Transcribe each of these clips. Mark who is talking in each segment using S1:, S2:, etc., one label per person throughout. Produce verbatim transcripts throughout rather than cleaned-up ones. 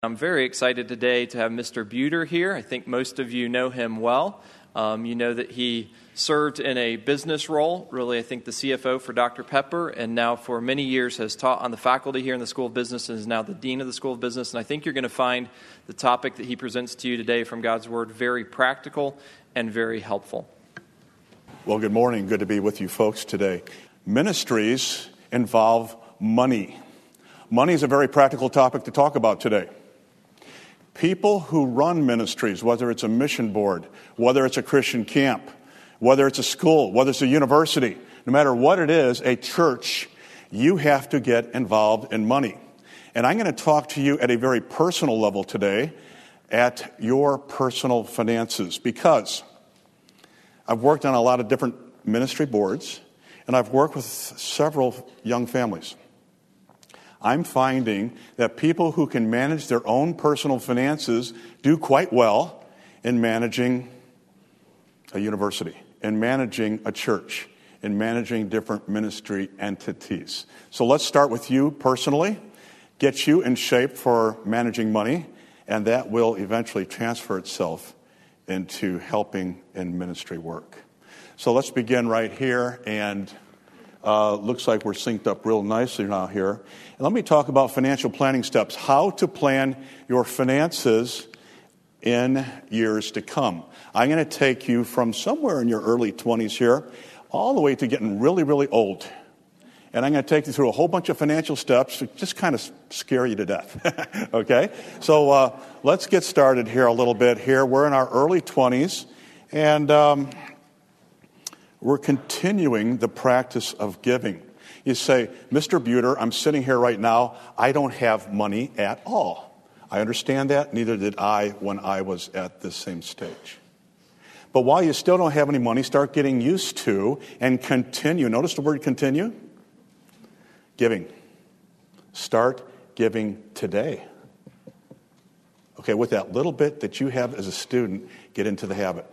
S1: I'm very excited today to have Mister Buter here. I think most of you know him well. Um, you know that he served in a business role, really I think the C F O for Doctor Pepper, and now for many years has taught on the faculty here in the School of Business and is now the Dean of the School of Business. And I think you're going to find the topic that he presents to you today from God's Word very practical and very helpful.
S2: Well, good morning. Good to be with you folks today. Ministries involve money. Money is a very practical topic to talk about today. People who run ministries, whether it's a mission board, whether it's a Christian camp, whether it's a school, whether it's a university, no matter what it is, a church, you have to get involved in money. And I'm going to talk to you at a very personal level today at your personal finances, because I've worked on a lot of different ministry boards, and I've worked with several young families. I'm finding that people who can manage their own personal finances do quite well in managing a university, in managing a church, in managing different ministry entities. So let's start with you personally, get you in shape for managing money, and that will eventually transfer itself into helping in ministry work. So let's begin right here, and Uh, looks like we're synced up real nicely now here. And let me talk about financial planning steps, how to plan your finances in years to come. I'm going to take you from somewhere in your early twenties here all the way to getting really, really old. And I'm going to take you through a whole bunch of financial steps to just kind of scare you to death. Okay? So uh, let's get started here a little bit here. We're in our early twenties, and Um, we're continuing the practice of giving. You say, Mister Buter, I'm sitting here right now. I don't have money at all. I understand that. Neither did I when I was at this same stage. But while you still don't have any money, start getting used to and continue. Notice the word continue. Giving. Start giving today. Okay, with that little bit that you have as a student, get into the habit.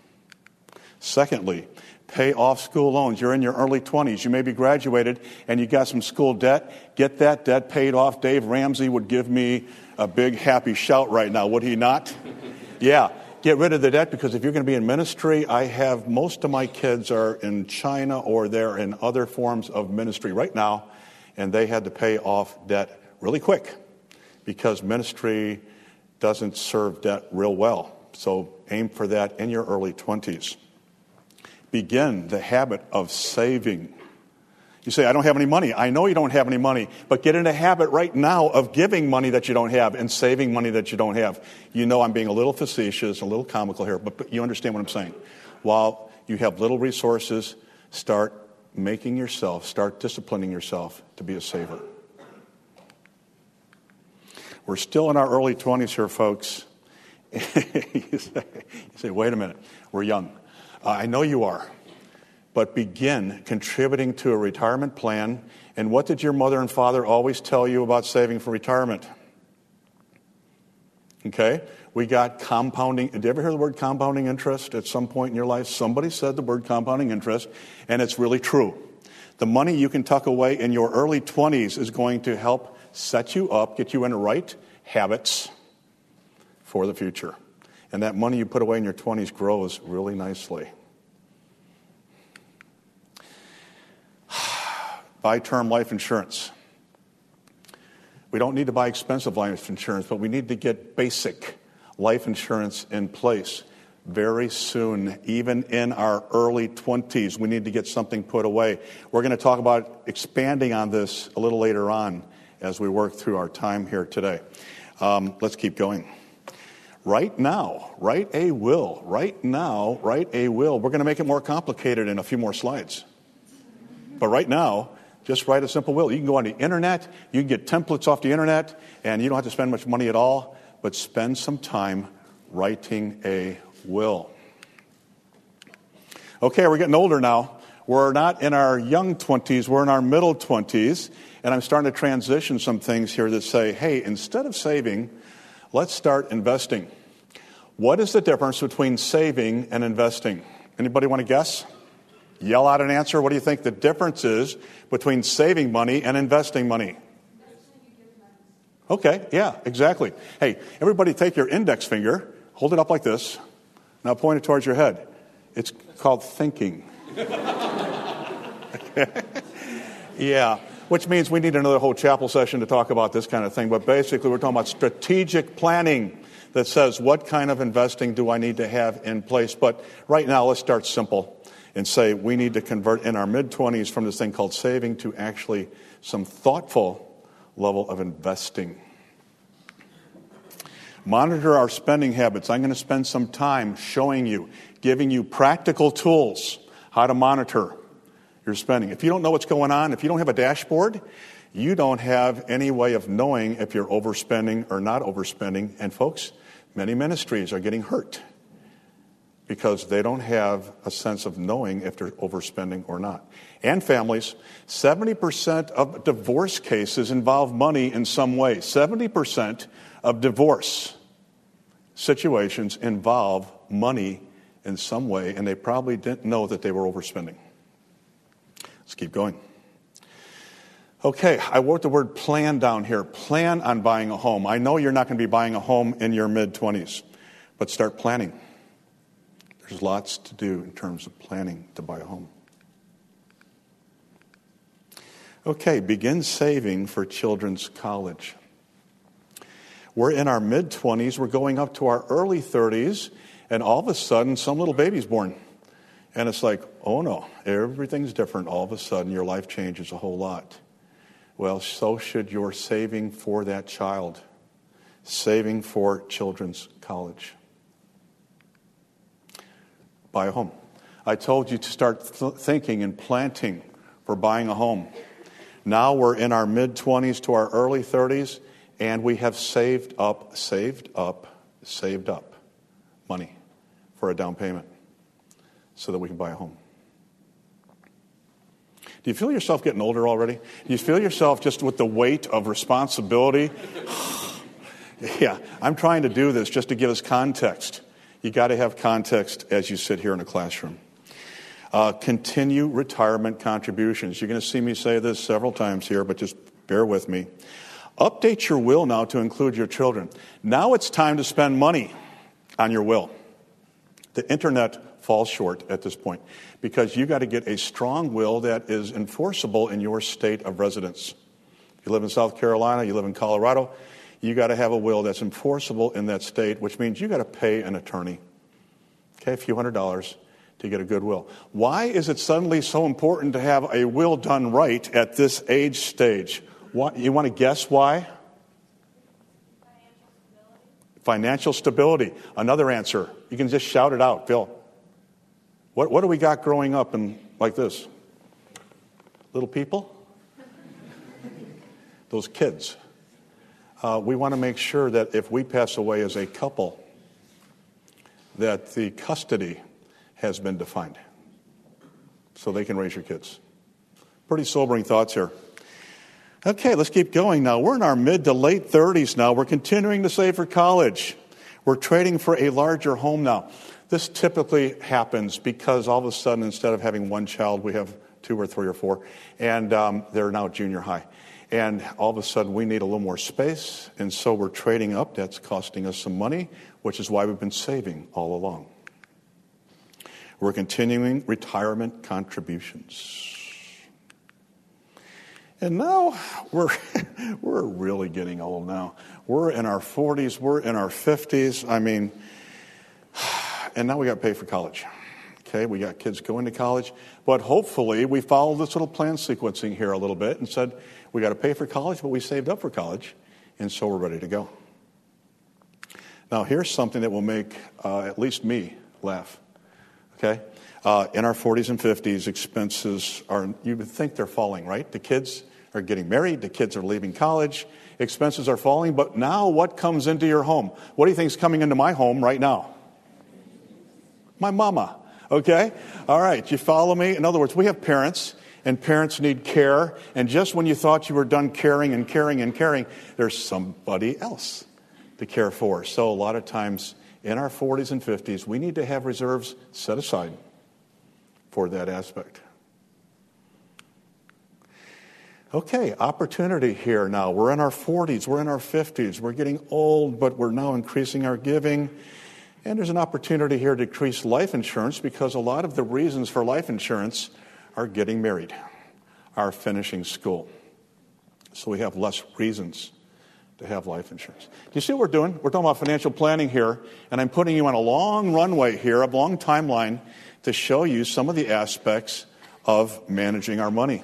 S2: Secondly, pay off school loans. You're in your early twenties. You may be graduated and you got some school debt. Get that debt paid off. Dave Ramsey would give me a big happy shout right now, would he not? Yeah, get rid of the debt, because if you're going to be in ministry, I have most of my kids are in China or they're in other forms of ministry right now, and they had to pay off debt really quick because ministry doesn't serve debt real well. So aim for that in your early twenties. Begin the habit of saving. You say, I don't have any money. I know you don't have any money, but get in a habit right now of giving money that you don't have and saving money that you don't have. You know I'm being a little facetious, a little comical here, but, but you understand what I'm saying. While you have little resources, start making yourself, start disciplining yourself to be a saver. We're still in our early twenties here, folks. you, say, you say, wait a minute, we're young. Uh, I know you are, but begin contributing to a retirement plan. And what did your mother and father always tell you about saving for retirement? Okay, we got compounding. Did you ever hear the word compounding interest at some point in your life? Somebody said the word compounding interest, and it's really true. The money you can tuck away in your early twenties is going to help set you up, get you into right habits for the future. And that money you put away in your twenties grows really nicely. Buy term life insurance. We don't need to buy expensive life insurance, but we need to get basic life insurance in place very soon. Even in our early twenties, we need to get something put away. We're going to talk about expanding on this a little later on as we work through our time here today. Um, let's keep going. Right now, write a will. Right now, write a will. We're going to make it more complicated in a few more slides. But right now, just write a simple will. You can go on the internet, you can get templates off the internet, and you don't have to spend much money at all, but spend some time writing a will. Okay, we're getting older now. We're not in our young twenties, we're in our middle twenties, and I'm starting to transition some things here that say, hey, instead of saving, let's start investing. What is the difference between saving and investing? Anybody want to guess? Yell out an answer. What do you think the difference is between saving money and investing money? Okay, yeah, exactly. Hey, everybody take your index finger, hold it up like this, now point it towards your head. It's called thinking. Okay. Yeah, which means we need another whole chapel session to talk about this kind of thing. But basically, we're talking about strategic planning that says, what kind of investing do I need to have in place? But right now, let's start simple and say we need to convert in our mid-twenties from this thing called saving to actually some thoughtful level of investing. Monitor our spending habits. I'm going to spend some time showing you, giving you practical tools how to monitor your spending. If you don't know what's going on, if you don't have a dashboard, you don't have any way of knowing if you're overspending or not overspending. And folks, many ministries are getting hurt because they don't have a sense of knowing if they're overspending or not. And families, seventy percent of divorce cases involve money in some way. seventy percent of divorce situations involve money in some way, and they probably didn't know that they were overspending. Let's keep going. Okay, I wrote the word plan down here. Plan on buying a home. I know you're not going to be buying a home in your mid-twenties, but start planning. There's lots to do in terms of planning to buy a home. Okay, begin saving for children's college. We're in our mid-twenties, we're going up to our early thirties, and all of a sudden, some little baby's born. And it's like, oh no, everything's different. All of a sudden, your life changes a whole lot. Well, so should your saving for that child, saving for children's college. Buy a home. I told you to start th- thinking and planting for buying a home. Now we're in our mid-twenties to our early thirties, and we have saved up, saved up, saved up money for a down payment so that we can buy a home. Do you feel yourself getting older already? Do you feel yourself just with the weight of responsibility? Yeah, I'm trying to do this just to give us context. You got to have context as you sit here in a classroom. Uh, continue retirement contributions. You're going to see me say this several times here, but just bear with me. Update your will now to include your children. Now it's time to spend money on your will. The internet falls short at this point because you got to get a strong will that is enforceable in your state of residence. If you live in South Carolina, you live in Colorado, you got to have a will that's enforceable in that state, which means you got to pay an attorney, okay, a few hundred dollars to get a good will. Why is it suddenly so important to have a will done right at this age stage? What, you want to guess why? Financial stability. Financial stability. Another answer. You can just shout it out, Phil. What, what do we got growing up in like this? Little people? Those kids. Uh, we want to make sure that if we pass away as a couple, that the custody has been defined so they can raise your kids. Pretty sobering thoughts here. Okay, let's keep going now. We're in our mid to late thirties now. We're continuing to save for college. We're trading for a larger home now. This typically happens because all of a sudden, instead of having one child, we have two or three or four, and um, they're now junior high. And all of a sudden, we need a little more space, and so we're trading up. That's costing us some money, which is why we've been saving all along. We're continuing retirement contributions. And now we're we're really getting old now. We're in our forties, we're in our fifties. I mean, and now we got to pay for college. Okay, we got kids going to college, but hopefully we followed this little plan sequencing here a little bit and said we got to pay for college, but we saved up for college, and so we're ready to go. Now here's something that will make uh, at least me laugh. Okay, uh, in our forties and fifties, expenses are, you would think they're falling, right? The kids are getting married, the kids are leaving college, expenses are falling, but now what comes into your home? What do you think is coming into my home right now? My mama, okay? All right, you follow me? In other words, we have parents, and parents need care, and just when you thought you were done caring and caring and caring, there's somebody else to care for. So a lot of times in our forties and fifties, we need to have reserves set aside for that aspect. Okay, opportunity here now. We're in our forties, we're in our fifties, we're getting old, but we're now increasing our giving. And there's an opportunity here to increase life insurance because a lot of the reasons for life insurance are getting married, are finishing school. So we have less reasons to have life insurance. Do you see what we're doing? We're talking about financial planning here, and I'm putting you on a long runway here, a long timeline to show you some of the aspects of managing our money.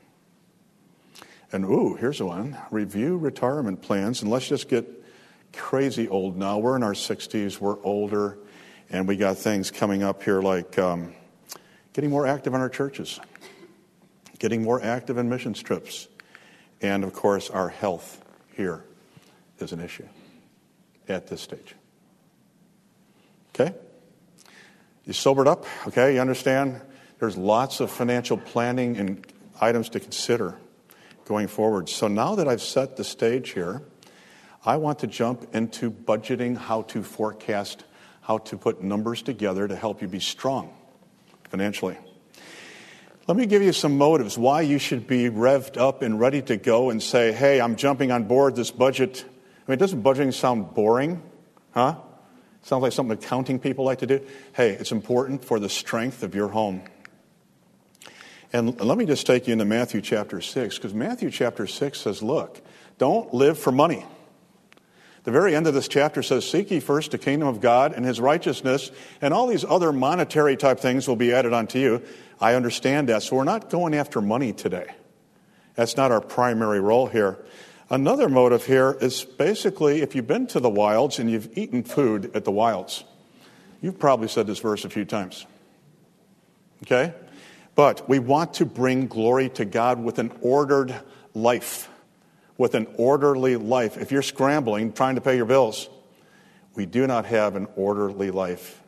S2: And ooh, here's one. Review retirement plans, and let's just get crazy old now. We're in our sixties, we're older, and we got things coming up here like um, getting more active in our churches, getting more active in mission trips, and of course our health here is an issue at this stage. Okay? You sobered up? Okay, you understand? There's lots of financial planning and items to consider going forward. So now that I've set the stage here, I want to jump into budgeting, how to forecast, how to put numbers together to help you be strong financially. Let me give you some motives why you should be revved up and ready to go and say, hey, I'm jumping on board this budget. I mean, doesn't budgeting sound boring? Huh? Sounds like something accounting people like to do. Hey, it's important for the strength of your home. And let me just take you into Matthew chapter six, because Matthew chapter six says, look, don't live for money. The very end of this chapter says, seek ye first the kingdom of God and his righteousness, and all these other monetary type things will be added unto you. I understand that. So we're not going after money today. That's not our primary role here. Another motive here is basically, if you've been to the wilds and you've eaten food at the wilds, you've probably said this verse a few times. Okay? But we want to bring glory to God with an ordered life. With an orderly life. If you're scrambling, trying to pay your bills, we do not have an orderly life.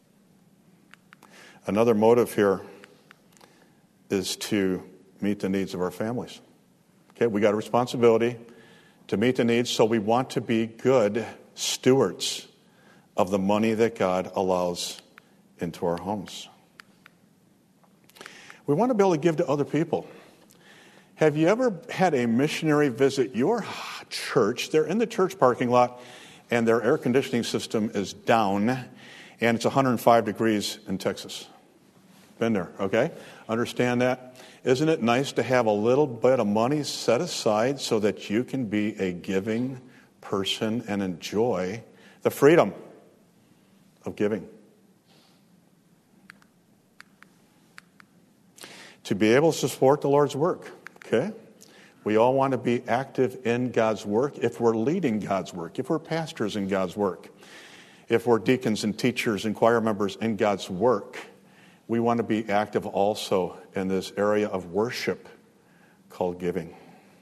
S2: Another motive here is to meet the needs of our families. Okay, we got a responsibility to meet the needs, so we want to be good stewards of the money that God allows into our homes. We want to be able to give to other people. Have you ever had a missionary visit your church? They're in the church parking lot, and their air conditioning system is down, and it's one hundred five degrees in Texas. Been there, okay? Understand that? Isn't it nice to have a little bit of money set aside so that you can be a giving person and enjoy the freedom of giving? To be able to support the Lord's work. Okay? We all want to be active in God's work if we're leading God's work, if we're pastors in God's work, if we're deacons and teachers and choir members in God's work. We want to be active also in this area of worship called giving.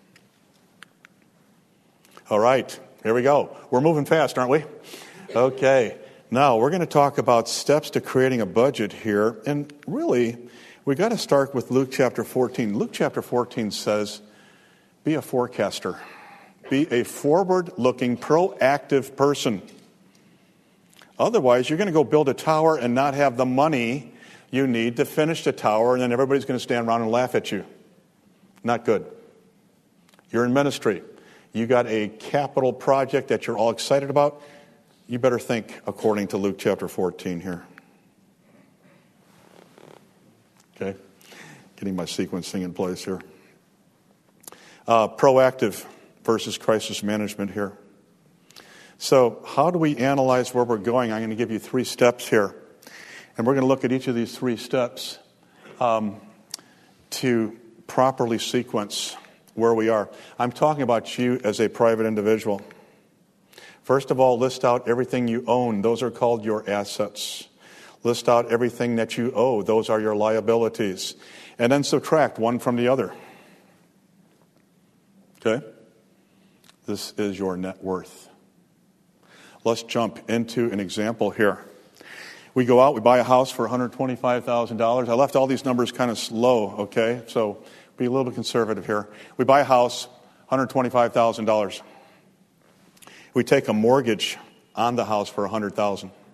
S2: All right, here we go. We're moving fast, aren't we? Okay. Now, we're going to talk about steps to creating a budget here. And really, we got to start with Luke chapter fourteen. Luke chapter fourteen says, be a forecaster. Be a forward-looking, proactive person. Otherwise, you're going to go build a tower and not have the money you need to finish the tower, and then everybody's going to stand around and laugh at you. Not good. You're in ministry. You got a capital project that you're all excited about. You better think according to Luke chapter fourteen here. Okay, getting my sequencing in place here. Uh, proactive versus crisis management here. So how do we analyze where we're going? I'm going to give you three steps here. And we're going to look at each of these three steps um, to properly sequence where we are. I'm talking about you as a private individual. First of all, list out everything you own. Those are called your assets. List out everything that you owe. Those are your liabilities. And then subtract one from the other. Okay? This is your net worth. Let's jump into an example here. We go out, we buy a house for one hundred twenty-five thousand dollars. I left all these numbers kind of low, okay? So be a little bit conservative here. We buy a house, one hundred twenty-five thousand dollars. We take a mortgage on the house for one hundred thousand dollars.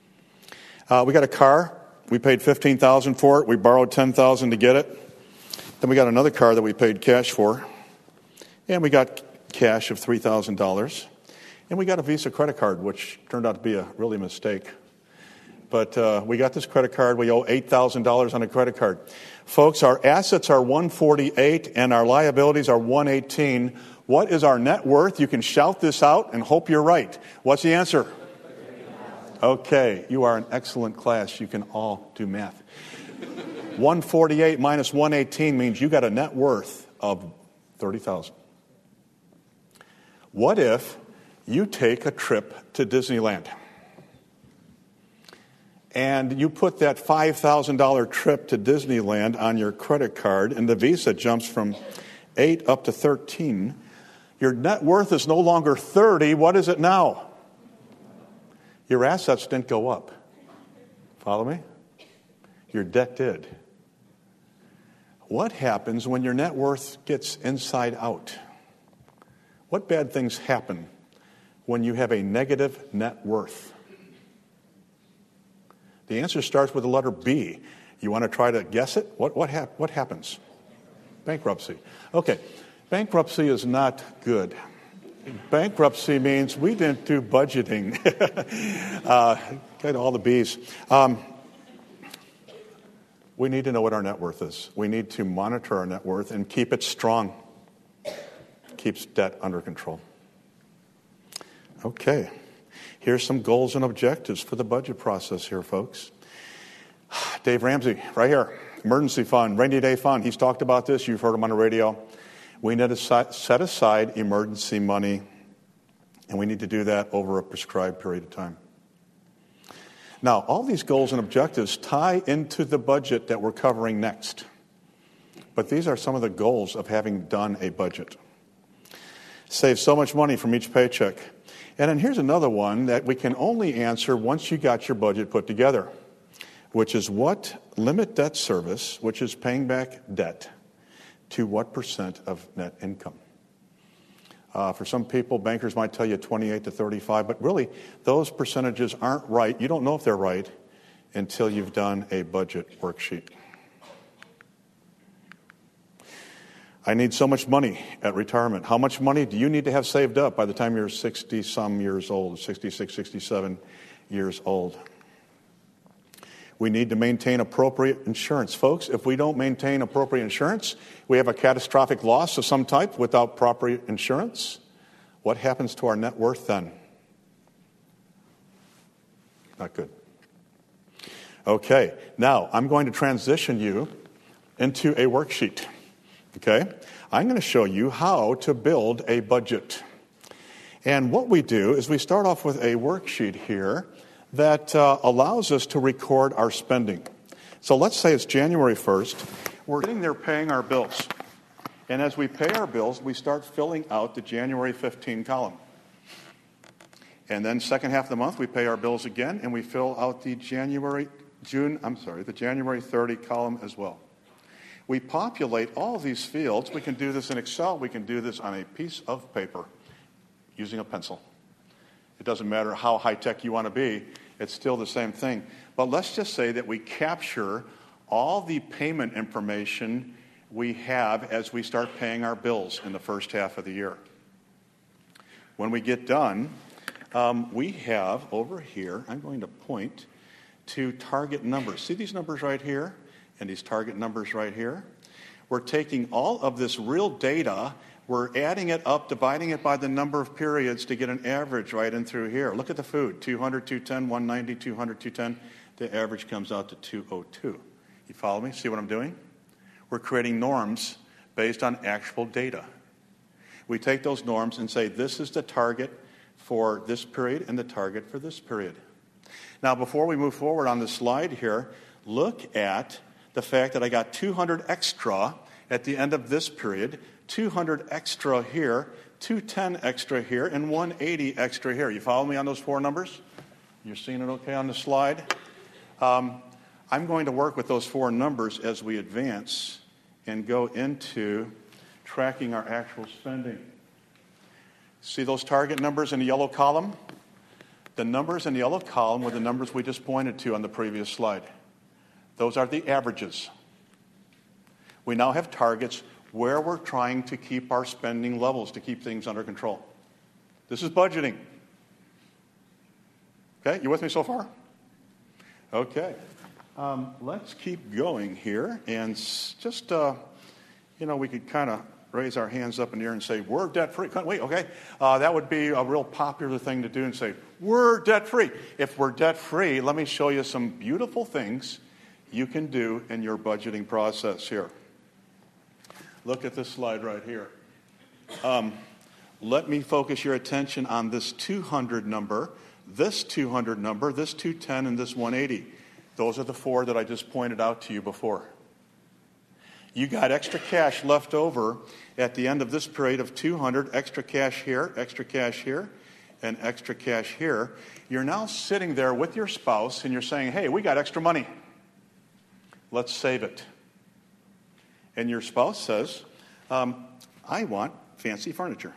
S2: Uh, we got a car. We paid fifteen thousand dollars for it. We borrowed ten thousand dollars to get it. Then we got another car that we paid cash for, and we got cash of three thousand dollars. And we got a Visa credit card, which turned out to be a really mistake. But uh, we got this credit card. We owe eight thousand dollars on a credit card. Folks, our assets are one forty-eight and our liabilities are one eighteen. What is our net worth? You can shout this out and hope you're right. What's the answer? Okay, you are an excellent class. You can all do math. one forty-eight minus one eighteen means you got a net worth of thirty thousand dollars. What if you take a trip to Disneyland and you put that five thousand dollars trip to Disneyland on your credit card and the Visa jumps from eight up to thirteen? Your net worth is no longer thirty. What is it now? Your assets didn't go up. Follow me? Your debt did. What happens when your net worth gets inside out? What bad things happen when you have a negative net worth? The answer starts with the letter B. You want to try to guess it? What, what, hap- what happens? Bankruptcy. Okay, bankruptcy is not good. Bankruptcy means we didn't do budgeting. uh, got all the B's. Um, we need to know what our net worth is. We need to monitor our net worth and keep it strong. Keeps debt under control. Okay, here's some goals and objectives for the budget process here, folks. Dave Ramsey, right here. Emergency fund, rainy day fund. He's talked about this. You've heard him on the radio. We need to set aside emergency money, and we need to do that over a prescribed period of time. Now, all these goals and objectives tie into the budget that we're covering next. But these are some of the goals of having done a budget. Save so much money from each paycheck. And then here's another one that we can only answer once you got your budget put together, which is what limit debt service, which is paying back debt, to what percent of net income? Uh, for some people, bankers might tell you twenty-eight to thirty-five, but really those percentages aren't right. You don't know if they're right until you've done a budget worksheet. I need so much money at retirement. How much money do you need to have saved up by the time you're sixty-some years old, sixty-six, sixty-seven years old? We need to maintain appropriate insurance. Folks, if we don't maintain appropriate insurance, we have a catastrophic loss of some type without proper insurance. What happens to our net worth then? Not good. Okay, now I'm going to transition you into a worksheet. Okay? I'm going to show you how to build a budget. And what we do is we start off with a worksheet here that uh, allows us to record our spending. So let's say it's January first. We're sitting there paying our bills. And as we pay our bills, we start filling out the January fifteenth column. And then second half of the month, we pay our bills again, and we fill out the January, June, I'm sorry, the January thirtieth column as well. We populate all these fields. We can do this in Excel. We can do this on a piece of paper using a pencil. It doesn't matter how high-tech you want to be. It's still the same thing. But let's just say that we capture all the payment information we have as we start paying our bills in the first half of the year. When we get done, um, we have over here, I'm going to point to target numbers. See these numbers right here and these target numbers right here? We're taking all of this real data, we're adding it up, dividing it by the number of periods to get an average right in through here. Look at the food, two hundred, two ten, one ninety, two hundred, two ten. The average comes out to two oh two. You follow me? See what I'm doing? We're creating norms based on actual data. We take those norms and say this is the target for this period and the target for this period. Now, before we move forward on this slide here, look at the fact that I got two hundred extra at the end of this period, two hundred extra here, two ten extra here, and one eighty extra here. You follow me on those four numbers? You're seeing it okay on the slide? Um, I'm going to work with those four numbers as we advance and go into tracking our actual spending. See those target numbers in the yellow column? The numbers in the yellow column were the numbers we just pointed to on the previous slide. Those are the averages. We now have targets where we're trying to keep our spending levels, to keep things under control. This is budgeting. Okay, you with me so far? Okay. Um, let's keep going here. And s- just, uh, you know, we could kind of raise our hands up in the air and say, we're debt-free. Wait, okay. Uh, that would be a real popular thing to do and say, we're debt-free. If we're debt-free, let me show you some beautiful things you can do in your budgeting process here. Look at this slide right here. Um, let me focus your attention on this two hundred number, this two hundred number, this two ten, and this one eighty. Those are the four that I just pointed out to you before. You got extra cash left over at the end of this period of two hundred, extra cash here, extra cash here, and extra cash here. You're now sitting there with your spouse and you're saying, hey, we got extra money. Let's save it. And your spouse says, um, I want fancy furniture.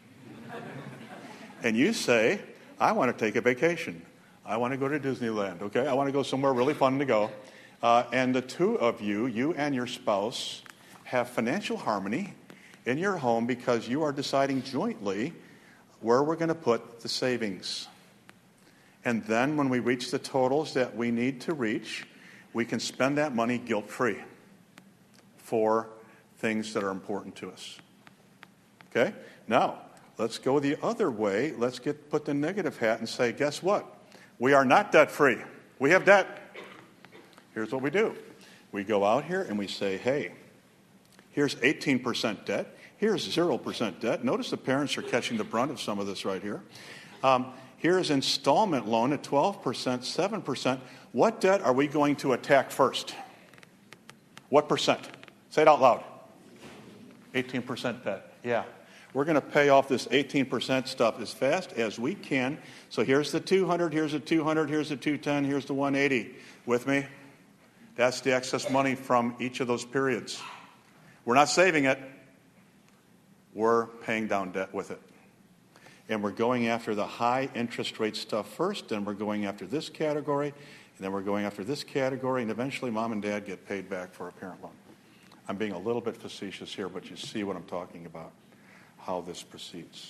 S2: And you say, I want to take a vacation. I want to go to Disneyland, okay? I want to go somewhere really fun to go. Uh, and the two of you, you and your spouse, have financial harmony in your home because you are deciding jointly where we're going to put the savings. And then when we reach the totals that we need to reach, we can spend that money guilt-free for things that are important to us. Okay? Now, let's go the other way. Let's get put the negative hat and say, guess what? We are not debt-free. We have debt. Here's what we do. We go out here and we say, hey, here's eighteen percent debt. Here's zero percent debt. Notice the parents are catching the brunt of some of this right here. Um, here's installment loan at twelve percent, seven percent. What debt are we going to attack first? What percent? Say it out loud. eighteen percent debt. Yeah. We're going to pay off this eighteen percent stuff as fast as we can. So here's the two hundred, here's the two hundred, here's the two ten, here's the one eighty. With me? That's the excess money from each of those periods. We're not saving it. We're paying down debt with it. And we're going after the high interest rate stuff first, then we're going after this category, and then we're going after this category, and eventually mom and dad get paid back for a parent loan. I'm being a little bit facetious here, but you see what I'm talking about, how this proceeds.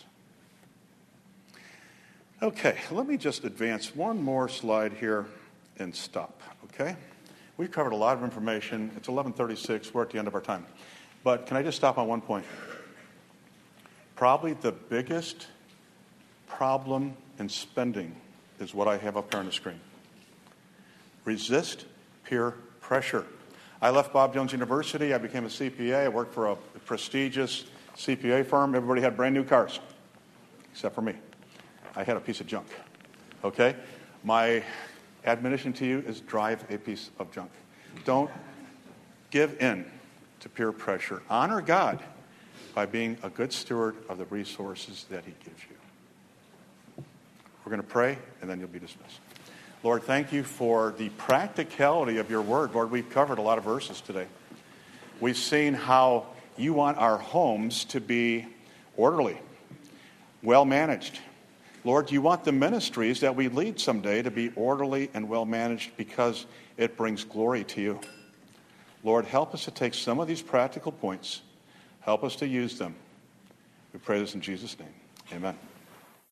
S2: Okay, let me just advance one more slide here and stop, okay? We've covered a lot of information. It's eleven thirty-six. We're at the end of our time. But can I just stop on one point? Probably the biggest problem in spending is what I have up here on the screen. Resist peer pressure. I left Bob Jones University. I became a C P A. I worked for a prestigious C P A firm. Everybody had brand new cars, except for me. I had a piece of junk, okay? My admonition to you is drive a piece of junk. Don't give in to peer pressure. Honor God by being a good steward of the resources that he gives you. We're going to pray, and then you'll be dismissed. Lord, thank you for the practicality of your word. Lord, we've covered a lot of verses today. We've seen how you want our homes to be orderly, well managed. Lord, you want the ministries that we lead someday to be orderly and well managed because it brings glory to you. Lord, help us to take some of these practical points. Help us to use them. We pray this in Jesus' name. Amen.